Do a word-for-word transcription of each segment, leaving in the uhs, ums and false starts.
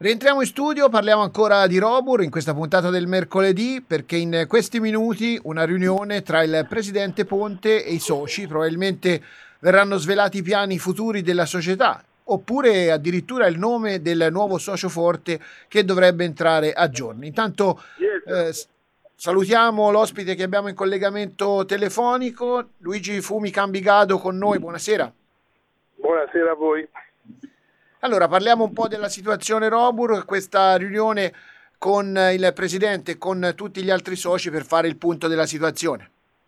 Rientriamo in studio, parliamo ancora di Robur in questa puntata del mercoledì, perché in questi minuti una riunione tra il presidente Ponte e i soci, probabilmente verranno svelati i piani futuri della società, oppure addirittura il nome del nuovo socio forte che dovrebbe entrare a giorni. Intanto eh, salutiamo l'ospite che abbiamo in collegamento telefonico, Luigi Fumi Cambigado con noi, buonasera. Buonasera a voi. Allora, parliamo un po' della situazione Robur, questa riunione con il presidente e con tutti gli altri soci per fare il punto della situazione.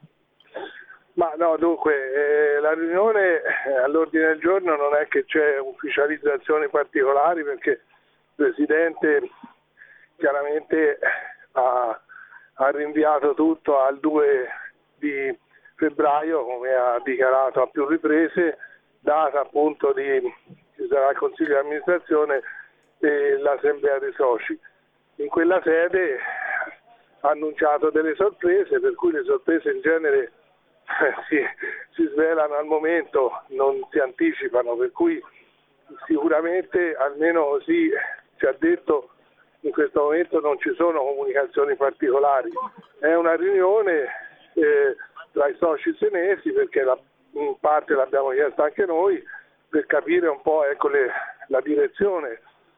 Ma no, dunque, eh, la riunione eh, all'ordine del giorno non è che c'è ufficializzazioni particolari, perché il presidente chiaramente ha, ha rinviato tutto al due di febbraio, come ha dichiarato a più riprese, data appunto di ci sarà il Consiglio di amministrazione e l'Assemblea dei soci. In quella sede ha annunciato delle sorprese, per cui le sorprese in genere eh, si, si svelano al momento, non si anticipano, per cui sicuramente, almeno così ci ha detto, in questo momento non ci sono comunicazioni particolari. È una riunione eh, tra i soci senesi, perché la, in parte l'abbiamo chiesta anche noi, per capire un po' ecco, le, la direzione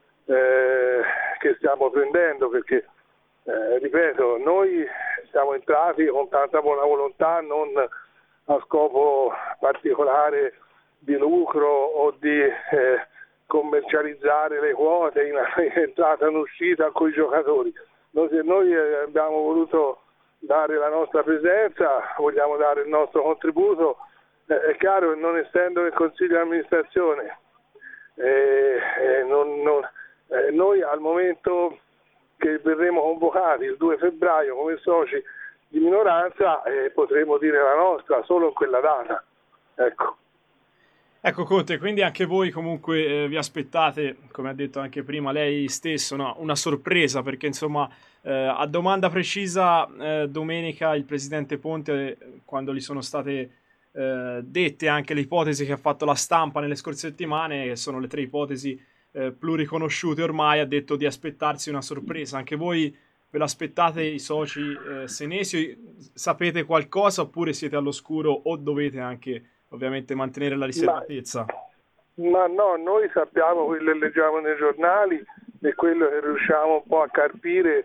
eh, che stiamo prendendo, perché eh, ripeto, noi siamo entrati con tanta buona volontà, non a scopo particolare di lucro o di eh, commercializzare le quote in, in entrata e in uscita con i giocatori. Noi, se noi abbiamo voluto dare la nostra presenza, vogliamo dare il nostro contributo. È chiaro che non essendo nel Consiglio di amministrazione, eh, eh, non, non, eh, noi al momento che verremo convocati il due febbraio come soci di minoranza eh, potremo dire la nostra solo in quella data. Ecco. Ecco Conte, quindi anche voi comunque eh, vi aspettate, come ha detto anche prima lei stesso, no? Una sorpresa, perché insomma eh, a domanda precisa eh, domenica il presidente Ponte, eh, quando gli sono state eh, dette anche le ipotesi che ha fatto la stampa nelle scorse settimane, che sono le tre ipotesi eh, pluriconosciute ormai, ha detto di aspettarsi una sorpresa. Anche voi ve l'aspettate, i soci eh, senesi? Sapete qualcosa oppure siete all'oscuro o dovete anche ovviamente mantenere la riservatezza? Ma, ma no, noi sappiamo quello che leggiamo nei giornali e quello che riusciamo un po' a carpire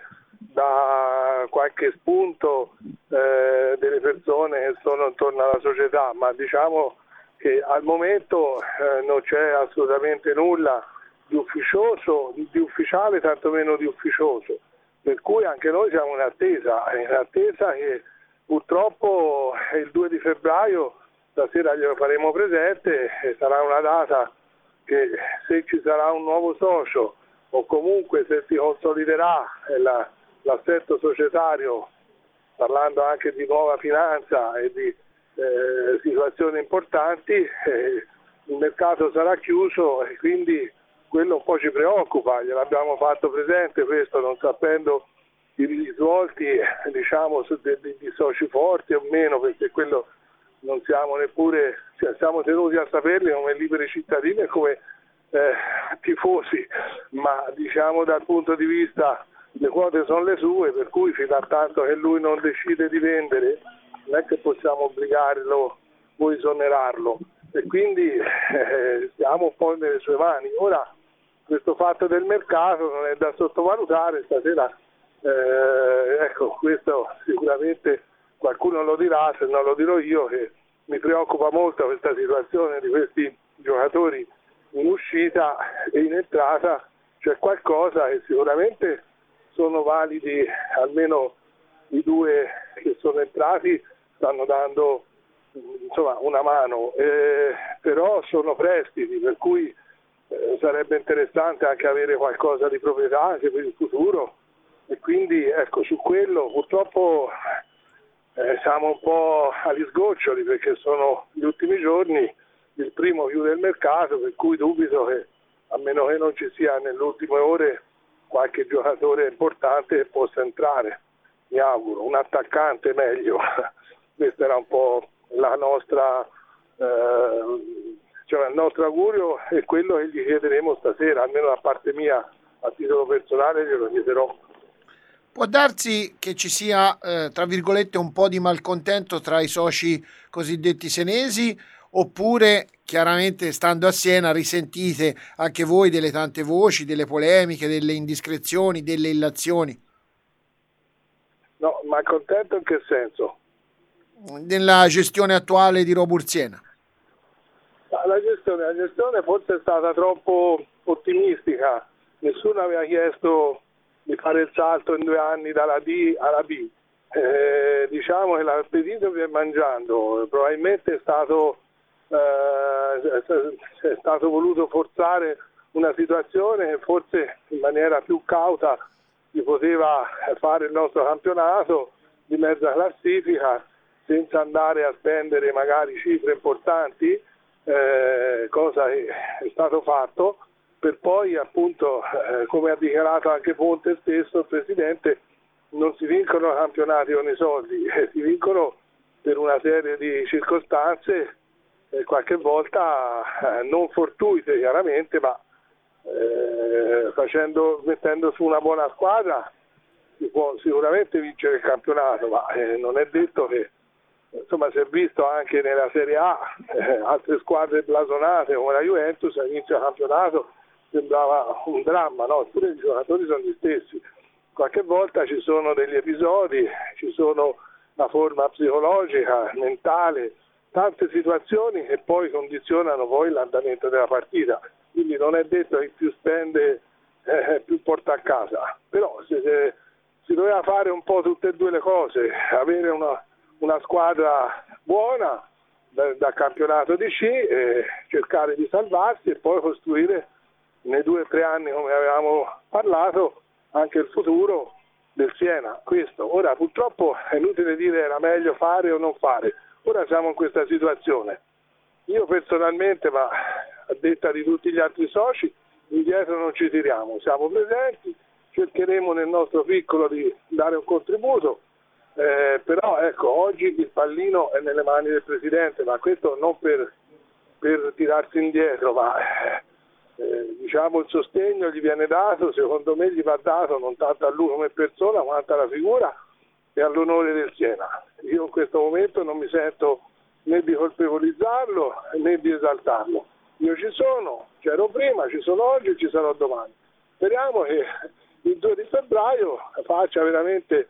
da qualche spunto eh, delle persone che sono intorno alla società, ma diciamo che al momento eh, non c'è assolutamente nulla di ufficioso, di ufficiale, tantomeno di ufficioso, per cui anche noi siamo in attesa, in attesa che purtroppo il due di febbraio stasera glielo faremo presente, e sarà una data che, se ci sarà un nuovo socio o comunque se si consoliderà la, l'assetto societario, parlando anche di nuova finanza e di eh, situazioni importanti, eh, il mercato sarà chiuso e quindi quello un po' ci preoccupa. Gliel'abbiamo fatto presente questo, non sapendo i risvolti diciamo di, di, di soci forti o meno, perché quello non siamo neppure, cioè siamo tenuti a saperli come liberi cittadini e come eh, tifosi, ma diciamo dal punto di vista le quote sono le sue, per cui fino a tanto che lui non decide di vendere non è che possiamo obbligarlo o esonerarlo, e quindi eh, stiamo un po' nelle sue mani. Ora questo fatto del mercato non è da sottovalutare, stasera eh, ecco, questo sicuramente qualcuno lo dirà, se non lo dirò io, che mi preoccupa molto questa situazione di questi giocatori in uscita e in entrata. C'è qualcosa che sicuramente sono validi, almeno i due che sono entrati stanno dando insomma una mano, eh, però sono prestiti, per cui eh, sarebbe interessante anche avere qualcosa di proprietà anche per il futuro, e quindi ecco, su quello purtroppo Eh, siamo un po' agli sgoccioli, perché sono gli ultimi giorni, il primo chiude il mercato, per cui dubito che, a meno che non ci sia nelle ultime ore qualche giocatore importante che possa entrare, mi auguro, un attaccante meglio. Questo era un po' la nostra, eh, cioè il nostro augurio e quello che gli chiederemo stasera, almeno da parte mia a titolo personale glielo chiederò. Può darsi che ci sia, eh, tra virgolette, un po' di malcontento tra i soci cosiddetti senesi, oppure chiaramente stando a Siena risentite anche voi delle tante voci, delle polemiche, delle indiscrezioni, delle illazioni? No, malcontento in che senso? Nella gestione attuale di Robur Siena. La gestione, la gestione forse è stata troppo ottimistica, nessuno aveva chiesto di fare il salto in due anni dalla D alla B. Eh, diciamo che l'appetito viene mangiando, probabilmente è stato, eh, è stato voluto forzare una situazione che forse in maniera più cauta si poteva fare il nostro campionato di mezza classifica senza andare a spendere magari cifre importanti, eh, cosa che è stato fatto, per poi appunto, eh, come ha dichiarato anche Ponte stesso, il Presidente, non si vincono campionati con i soldi, eh, si vincono per una serie di circostanze, eh, qualche volta eh, non fortuite chiaramente, ma eh, facendo, mettendo su una buona squadra si può sicuramente vincere il campionato, ma eh, non è detto che, insomma, si è visto anche nella Serie A, eh, altre squadre blasonate come la Juventus all'inizio del campionato sembrava un dramma, no? Eppure i giocatori sono gli stessi. Qualche volta ci sono degli episodi, ci sono la forma psicologica, mentale, tante situazioni che poi condizionano poi l'andamento della partita. Quindi non è detto che più spende eh, più porta a casa. Però se, se, si doveva fare un po' tutte e due le cose, avere una, una squadra buona dal da campionato di C, eh, cercare di salvarsi e poi costruire nei due o tre anni, come avevamo parlato, anche il futuro del Siena. Questo ora purtroppo è inutile dire era meglio fare o non fare, ora siamo in questa situazione. Io personalmente, ma a detta di tutti gli altri soci, indietro non ci tiriamo, siamo presenti, cercheremo nel nostro piccolo di dare un contributo, eh, però ecco, oggi il pallino è nelle mani del Presidente, ma questo non per, per tirarsi indietro, ma eh, Eh, diciamo il sostegno gli viene dato, secondo me gli va dato non tanto a lui come persona quanto alla figura e all'onore del Siena. Io in questo momento non mi sento né di colpevolizzarlo né di esaltarlo. Io ci sono, c'ero prima, ci sono oggi, ci sarò domani. Speriamo che il due di febbraio faccia veramente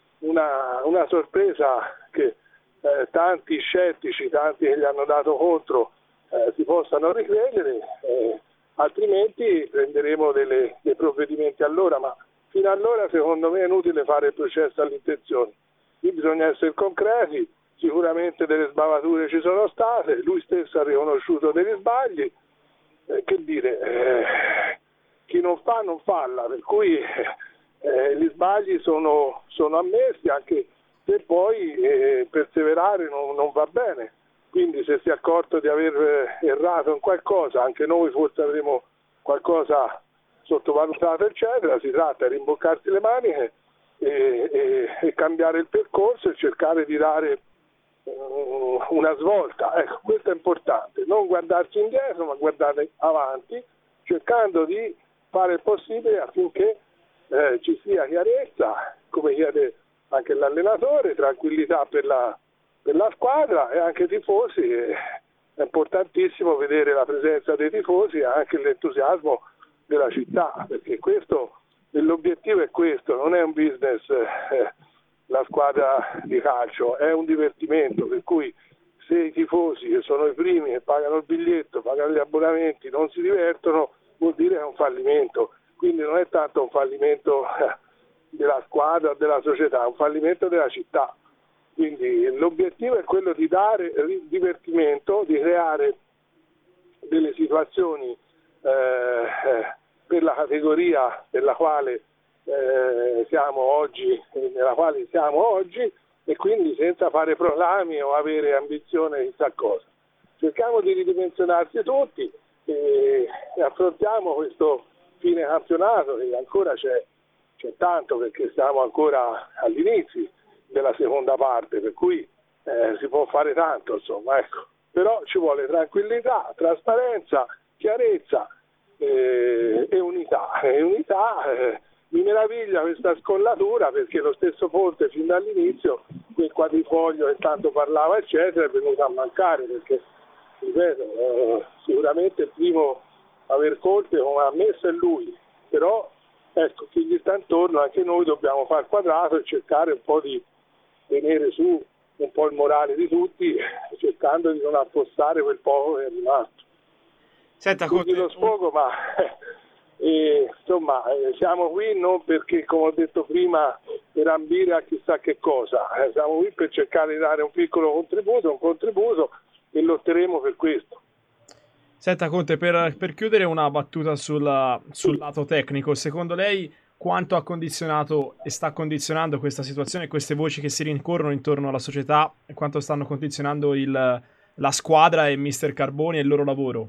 una, una sorpresa che eh, tanti scettici, tanti che gli hanno dato contro eh, si possano ricredere, eh, altrimenti prenderemo delle, dei provvedimenti allora, ma fino allora secondo me è inutile fare il processo all'intenzione. Qui bisogna essere concreti, sicuramente delle sbavature ci sono state, lui stesso ha riconosciuto degli sbagli, eh, che dire, eh, chi non fa non falla, per cui eh, gli sbagli sono, sono ammessi, anche se poi eh, perseverare non, non va bene. Quindi se si è accorto di aver errato in qualcosa, anche noi forse avremo qualcosa sottovalutato, eccetera, si tratta di rimboccarsi le maniche e, e, e cambiare il percorso e cercare di dare uh, una svolta. Ecco, questo è importante, non guardarsi indietro ma guardare avanti, cercando di fare il possibile affinché eh, ci sia chiarezza, come chiede anche l'allenatore, tranquillità per la per la squadra e anche i tifosi. È importantissimo vedere la presenza dei tifosi e anche l'entusiasmo della città, perché questo, l'obiettivo è questo, non è un business eh, la squadra di calcio, è un divertimento, per cui se i tifosi, che sono i primi che pagano il biglietto, pagano gli abbonamenti, non si divertono, vuol dire che è un fallimento. Quindi non è tanto un fallimento eh, della squadra o della società, è un fallimento della città. Quindi l'obiettivo è quello di dare divertimento, di creare delle situazioni eh, per la categoria della quale eh, siamo oggi, nella quale siamo oggi, e quindi senza fare proclami o avere ambizione chissà cosa. Cerchiamo di ridimensionarsi tutti e, e affrontiamo questo fine campionato, che ancora c'è, c'è tanto, perché siamo ancora all'inizio della seconda parte, per cui eh, si può fare tanto, insomma, ecco. Però ci vuole tranquillità, trasparenza, chiarezza eh, e unità. E unità eh, mi meraviglia questa scollatura, perché lo stesso Ponte fin dall'inizio, quel quadrifoglio che tanto parlava eccetera, è venuto a mancare, perché ripeto, eh, sicuramente il primo a aver colpe come ha ammesso è lui, però ecco, chi gli sta intorno, anche noi dobbiamo far quadrato e cercare un po' di tenere su un po' il morale di tutti, cercando di non affossare quel poco che è rimasto. Senta, Quindi lo sfogo, ma eh, insomma eh, siamo qui non perché, come ho detto prima, per ambire a chissà che cosa, eh, siamo qui per cercare di dare un piccolo contributo, un contributo e lotteremo per questo. Senta Conte, per, per chiudere una battuta sulla, sul lato tecnico, secondo lei quanto ha condizionato e sta condizionando questa situazione, queste voci che si rincorrono intorno alla società, e quanto stanno condizionando il, la squadra e mister Carboni e il loro lavoro?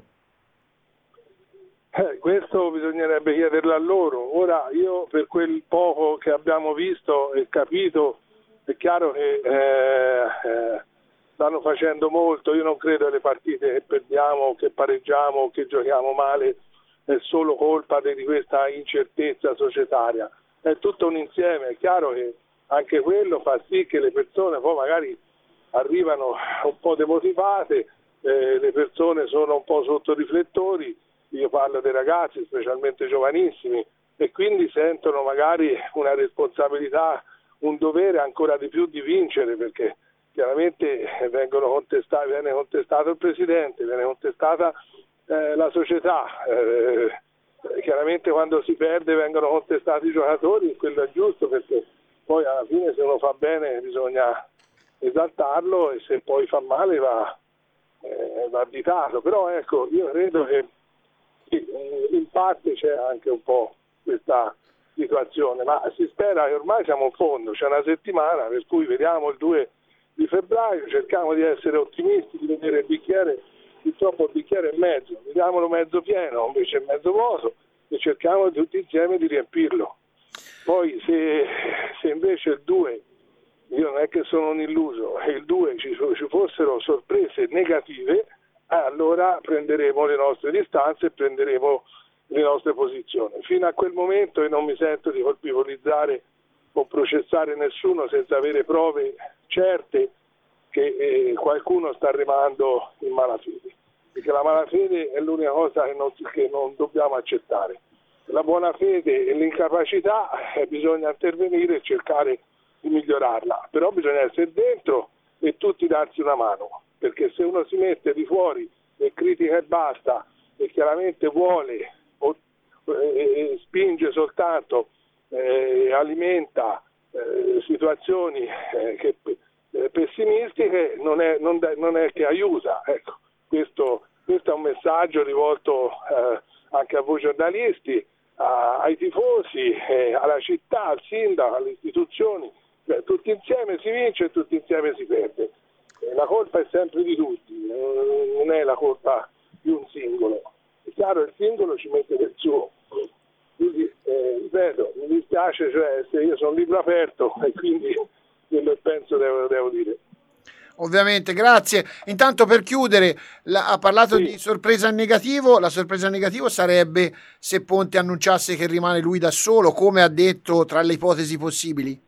Eh, questo bisognerebbe chiederlo a loro. Ora, io per quel poco che abbiamo visto e capito, è chiaro che eh, eh, stanno facendo molto. Io non credo alle partite che perdiamo, che pareggiamo, che giochiamo male è solo colpa di questa incertezza societaria. È tutto un insieme. È chiaro che anche quello fa sì che le persone poi magari arrivano un po' demotivate, eh, le persone sono un po' sotto riflettori. Io parlo dei ragazzi, specialmente giovanissimi, e quindi sentono magari una responsabilità, un dovere ancora di più di vincere, perché chiaramente vengono contestati, viene contestato il presidente, viene contestata eh, la società, eh, chiaramente quando si perde vengono contestati i giocatori, e quello è giusto, perché poi alla fine se uno fa bene bisogna esaltarlo e se poi fa male va, eh, va additato. Però ecco, io credo che in parte c'è anche un po' questa situazione, ma si spera che ormai siamo in fondo, c'è una settimana per cui vediamo il due di febbraio, cerchiamo di essere ottimisti, di vedere il bicchiere, purtroppo il bicchiere è mezzo, vediamolo mezzo pieno, invece è mezzo vuoto, e cerchiamo tutti insieme di riempirlo. Poi se, se invece il due, io non è che sono un illuso, e il due ci, ci fossero sorprese negative, allora prenderemo le nostre distanze e prenderemo le nostre posizioni. Fino a quel momento io non mi sento di colpevolizzare o processare nessuno senza avere prove certe che eh, qualcuno sta remando in malafede, perché la malafede è l'unica cosa che non, che non dobbiamo accettare. La buona fede e l'incapacità eh, bisogna intervenire e cercare di migliorarla, però bisogna essere dentro e tutti darsi una mano, perché se uno si mette di fuori e critica e basta e chiaramente vuole o eh, spinge soltanto, eh, alimenta eh, situazioni eh, che, eh, pessimistiche, non è, non, non è che aiuta. Ecco, questo, questo è un messaggio rivolto eh, anche a voi giornalisti, a, ai tifosi, eh, alla città, al sindaco, alle istituzioni. Beh, tutti insieme si vince e tutti insieme si perde. La colpa è sempre di tutti, non è la colpa di un singolo. È chiaro, il singolo ci mette del suo. Quindi, eh, ripeto, mi dispiace, cioè, se io sono un libro aperto e quindi quello che penso devo, devo dire. Ovviamente, grazie. Intanto per chiudere, la, ha parlato Sì. di sorpresa in negativo. La sorpresa in negativo sarebbe se Ponte annunciasse che rimane lui da solo, come ha detto, tra le ipotesi possibili.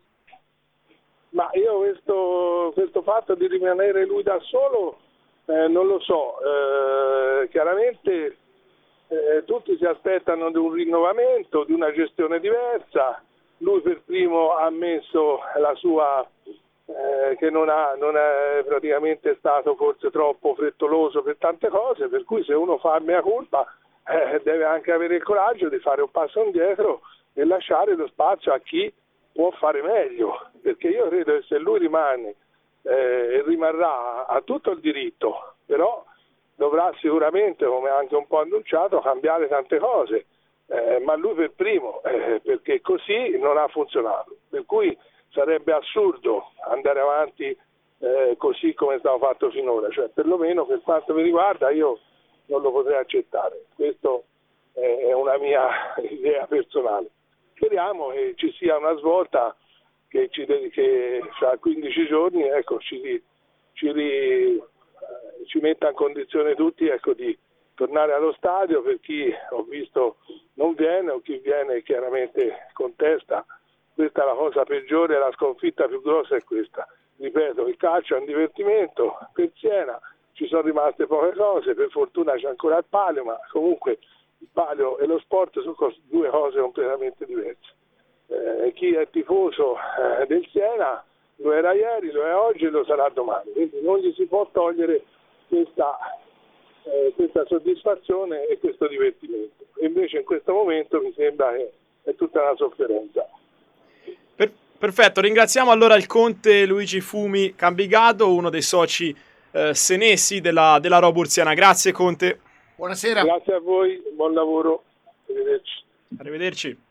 Ma io questo, questo fatto di rimanere lui da solo eh, non lo so, eh, chiaramente eh, tutti si aspettano di un rinnovamento, di una gestione diversa. Lui per primo ha ammesso la sua eh, che non, ha, non è praticamente stato forse troppo frettoloso per tante cose, per cui se uno fa mea colpa eh, deve anche avere il coraggio di fare un passo indietro e lasciare lo spazio a chi può fare meglio, perché io credo che se lui rimane eh, e rimarrà ha tutto il diritto, però dovrà sicuramente, come anche un po' annunciato, cambiare tante cose, eh, ma lui per primo, eh, perché così non ha funzionato, per cui sarebbe assurdo andare avanti eh, così come è stato fatto finora, cioè perlomeno per quanto mi riguarda io non lo potrei accettare, questo è una mia idea personale. Speriamo che ci sia una svolta che, ci, che fra quindici giorni ecco, ci, ci, ci metta in condizione tutti ecco, di tornare allo stadio. Per chi ho visto non viene, o chi viene chiaramente contesta, questa è la cosa peggiore, la sconfitta più grossa è questa. Ripeto, il calcio è un divertimento, per Siena ci sono rimaste poche cose, per fortuna c'è ancora il palio, ma comunque il palio e lo sport sono cos- due cose completamente diverse. Eh, chi è tifoso eh, del Siena lo era ieri, lo è oggi e lo sarà domani, quindi non gli si può togliere questa, eh, questa soddisfazione e questo divertimento. E invece in questo momento mi sembra che è tutta una sofferenza. Per- perfetto, ringraziamo allora il conte Luigi Fumi Cambigato, uno dei soci eh, senesi della, della Robur Siena. Grazie conte. Buonasera. Grazie a voi, buon lavoro, arrivederci. Arrivederci.